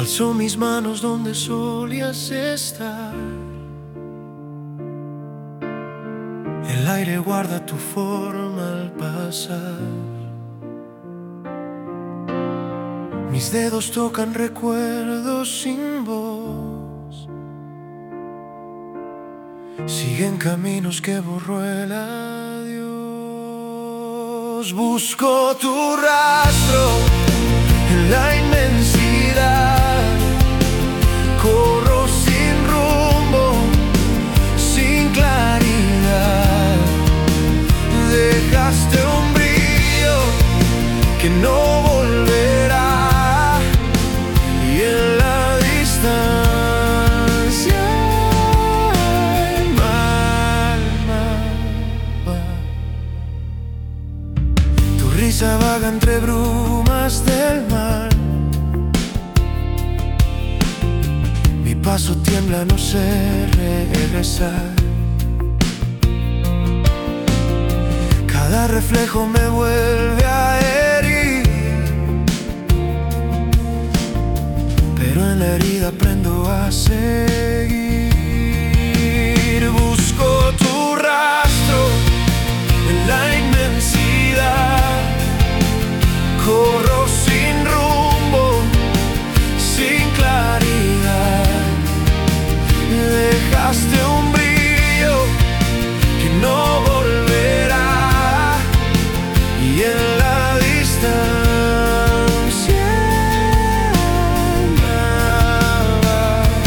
Alzo mis manos donde solías estar. El aire guarda tu forma al pasar. Mis dedos tocan recuerdos sin voz. Siguen caminos que borró el adiós. Busco tu rastro en la inmensidad. Corro sin rumbo, sin claridad. Dejaste un brillo que no volverá. Y en la distancia el mar va. Tu risa vaga entre brumas del mar. Mi paso tiembla, no sé regresar. Cada reflejo me vuelve a herir, pero en la herida aprendo a seguir. Busco tu rastro en la inmensidad. Corro sin rumbo, sin claridad. Dejaste un brillo que no volverá. Y en la distancia nada.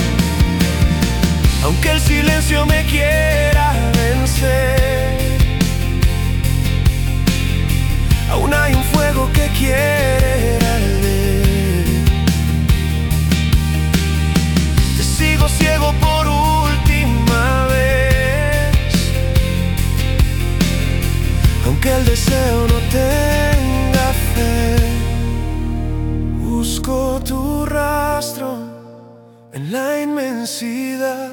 Aunque el silencio me quiera vencer, aún hay un fuego que quiere arder. Te sigo ciego por última vez, aunque el deseo no tenga fe. Busco tu rastro en la inmensidad.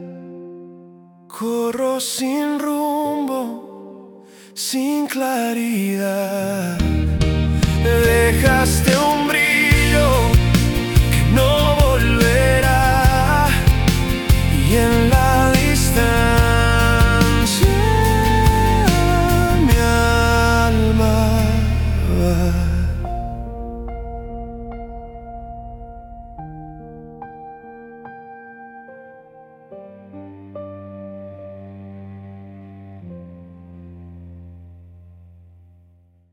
Corro sin rumbo, sin claridad. Dejaste